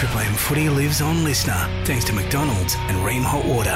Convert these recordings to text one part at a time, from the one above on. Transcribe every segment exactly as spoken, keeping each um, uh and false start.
Triple M Footy lives on Listener, thanks to McDonald's and Ream Hot Water.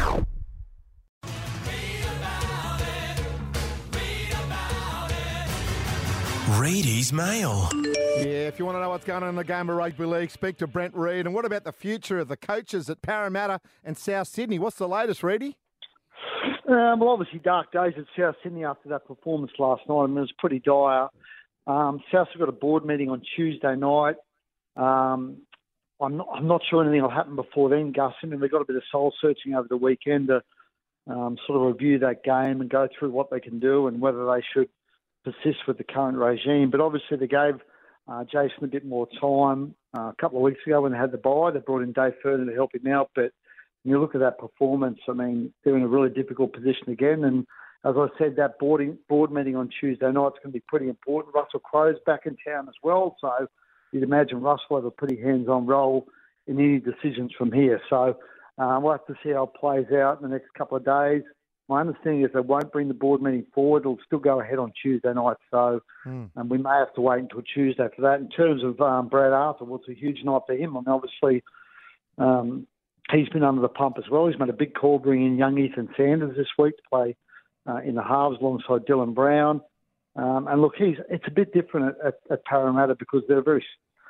Reedy's Mail. Yeah, if you want to know what's going on in the game of rugby league, speak to Brent Reid. And what about the future of the coaches at Parramatta and South Sydney? What's the latest, Reedy? Um, well, obviously dark days at South Sydney after that performance last night. I mean, it was pretty dire. Um, South have got a board meeting on Tuesday night. Um, I'm not, I'm not sure anything will happen before then, Gus. I mean, they've got a bit of soul searching over the weekend to um, sort of review that game and go through what they can do and whether they should persist with the current regime. But obviously they gave uh, Jason a bit more time uh, a couple of weeks ago when they had the bye. They brought in Dave Ferdinand to help him out. But when you look at that performance, I mean, they're in a really difficult position again. And as I said, that boarding, board meeting on Tuesday night is going to be pretty important. Russell Crowe's back in town as well. So you'd imagine Russell will have a pretty hands-on role in any decisions from here. So uh, we'll have to see how it plays out in the next couple of days. My understanding is they won't bring the board meeting forward. It'll still go ahead on Tuesday night. So mm. um, we may have to wait until Tuesday for that. In terms of um, Brad Arthur, well, it's a huge night for him. I mean, obviously, um, he's been under the pump as well. He's made a big call bringing in young Ethan Sanders this week to play uh, in the halves alongside Dylan Brown. Um, and look, he's it's a bit different at, at, at Parramatta because they're very...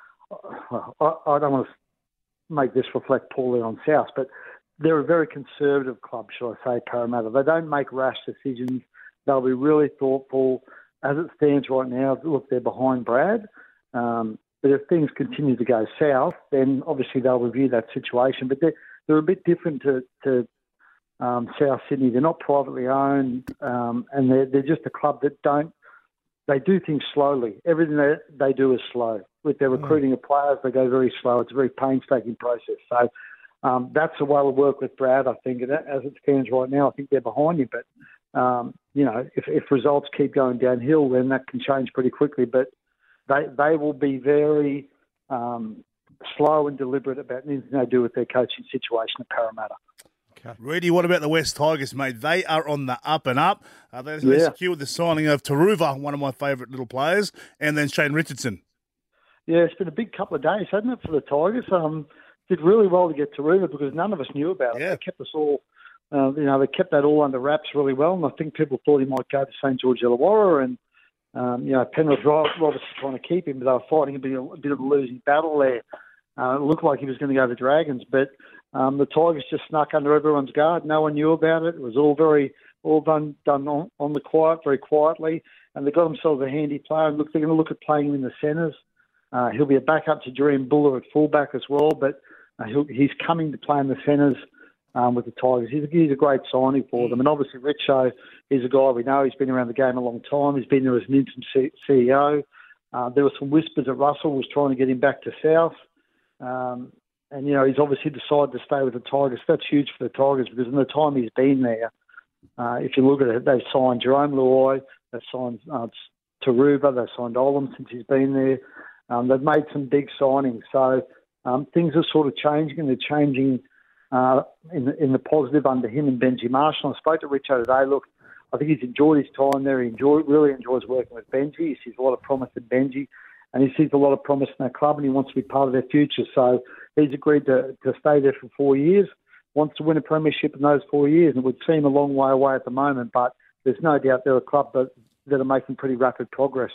I, I don't want to make this reflect poorly on South, but they're a very conservative club, shall I say, Parramatta. They don't make rash decisions. They'll be really thoughtful. As it stands right now, look, they're behind Brad. Um, but if things continue to go south, then obviously they'll review that situation. But they're, they're a bit different to, to um, South Sydney. They're not privately owned, um, and they're, they're just a club that don't, they do things slowly. Everything they, they do is slow. With their recruiting of players, they go very slow. It's a very painstaking process. So um, that's the way we'll work with Brad, I think. And as it stands right now, I think they're behind you. But, um, you know, if, if results keep going downhill, then that can change pretty quickly. But they they will be very um, slow and deliberate about anything they do with their coaching situation at Parramatta. Okay. Reedy, what about the West Tigers, mate? They are on the up and up. Uh, they, yeah. they secured the signing of Taruva, one of my favourite little players, and then Shane Richardson. Yeah, it's been a big couple of days, hasn't it, for the Tigers? Um, did really well to get Taruva because none of us knew about it. Yeah. They kept us all, uh, you know, they kept that all under wraps really well, and I think people thought he might go to St George Illawarra, and um, you know, Penrith Roberts trying to keep him, but they were fighting a bit, of, a bit of a losing battle there. Uh, it looked like he was going to go to Dragons, but um, the Tigers just snuck under everyone's guard. No one knew about it. It was all very, all done done on, on the quiet, very quietly, and they got themselves a handy player. And look, they're going to look at playing him in the centres. Uh, he'll be a backup to Dream Buller at fullback as well, but uh, he'll, he's coming to play in the centres um, with the Tigers. He's a, he's a great signing for them. And obviously Richo is a guy we know. He's been around the game a long time. He's been there as an interim C- CEO. Uh, there were some whispers that Russell was trying to get him back to South. Um, and, you know, he's obviously decided to stay with the Tigers. That's huge for the Tigers because in the time he's been there, uh, if you look at it, they've signed Jerome Luai, they've signed uh, Taruva, they've signed Olam since he's been there. Um, they've made some big signings. So um, things are sort of changing, and they're changing uh, in, the, in the positive under him and Benji Marshall. I spoke to Richo today. Look, I think he's enjoyed his time there. He enjoy, really enjoys working with Benji. He sees a lot of promise in Benji, and he sees a lot of promise in that club, and he wants to be part of their future. So he's agreed to, to stay there for four years, wants to win a premiership in those four years, and it would seem a long way away at the moment, but there's no doubt they're a club that, that are making pretty rapid progress.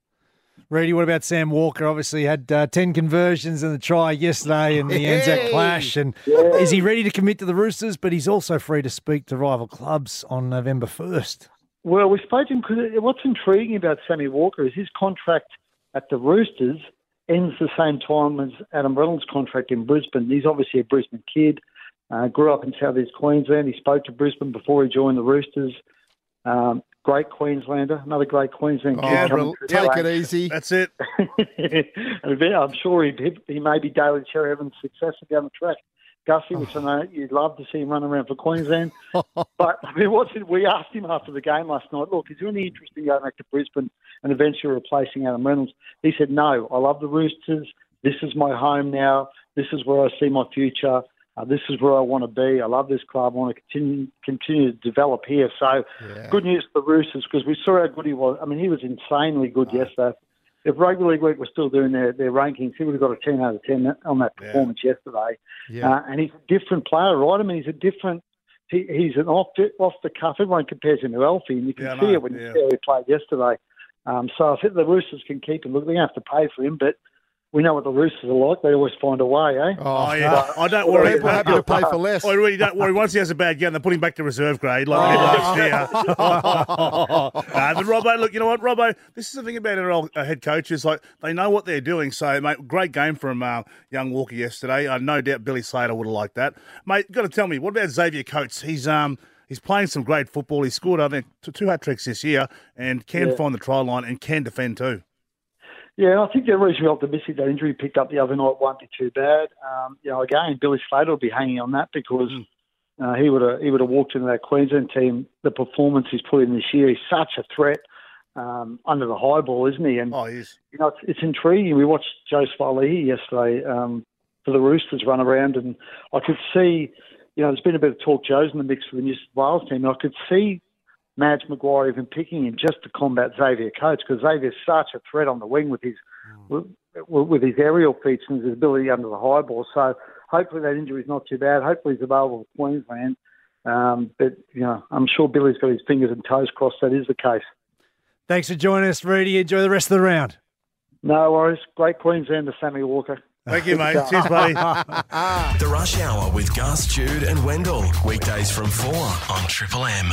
Reedy, what about Sam Walker? Obviously had uh, ten conversions in the try yesterday in the Hey! Anzac Clash. And Yeah. is he ready to commit to the Roosters? But he's also free to speak to rival clubs on November first. Well, we spoke to him because what's intriguing about Sammy Walker is his contract at the Roosters ends the same time as Adam Reynolds' contract in Brisbane. He's obviously a Brisbane kid, uh, grew up in South East Queensland. He spoke to Brisbane before he joined the Roosters. Um, great Queenslander, another great Queensland kid. Oh, coming well, through take the it ranks. easy. That's it. I'm sure he, he may be Daly Cherry Evans' successor down the track. Gussie, which I know you'd love to see him run around for Queensland. But I mean, what's it, we asked him after the game last night, look, is there any interest in going back to Brisbane and eventually replacing Adam Reynolds? He said, no, I love the Roosters. This is my home now. This is where I see my future. Uh, this is where I want to be. I love this club. I want to continue continue to develop here. So Yeah. good news for the Roosters because we saw how good he was. I mean, he was insanely good Oh. yesterday. if Rugby League Week was still doing their, their rankings, he would have got a ten out of ten on that performance yeah. yesterday. Yeah. Uh, and he's a different player, right? I mean, he's a different. He, he's an off the, off the cuff. Everyone compares him to Alfie, and you can yeah, see no, it when yeah. you see how he played yesterday. Um, so I think the Roosters can keep him. Look, they're going to have to pay for him, but we know what the Roosters are like. They always find a way, eh? Oh, yeah. I don't worry. People are happy to pay for less. I really don't worry. Once he has a bad game, they put him back to reserve grade like oh. last year. uh, but Robbo, look, you know what, Robbo? This is the thing about our old, uh, head coaches. Like, they know what they're doing. So, mate, great game from uh, young Walker yesterday. Uh, no doubt Billy Slater would have liked that. Mate, you've got to tell me, what about Xavier Coates? He's um he's playing some great football. He scored, I think, two hat-tricks this year and can Yeah. find the try line and can defend too. Yeah, I think they're reasonably optimistic. That injury picked up the other night won't be too bad. Um, you know, again, Billy Slater will be hanging on that because Mm. uh, he would have he would have walked into that Queensland team. The performance he's put in this year, he's such a threat um, under the high ball, isn't he? And Oh, he is. you know, it's, it's intriguing. We watched Joe Spalihi yesterday um, for the Roosters run around, and I could see, you know, there's been a bit of talk. Joe's in the mix for the New South Wales team. And I could see Madge Maguire even picking him just to combat Xavier Coates because Xavier's such a threat on the wing with his mm. with, with his aerial feats and his ability under the high ball. So hopefully that injury's not too bad. Hopefully he's available for Queensland. Um, but you know, I'm sure Billy's got his fingers and toes crossed. That is the case. Thanks for joining us, Reedy. Enjoy the rest of the round. No worries. Great Queenslander, Sammy Walker. Thank you, mate. Cheers, buddy. The Rush Hour with Gus, Jude and Wendell. Weekdays from four on Triple M.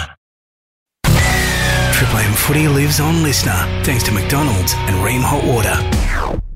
Triple M Footy lives on Listener, thanks to McDonald's and Ream Hot Water.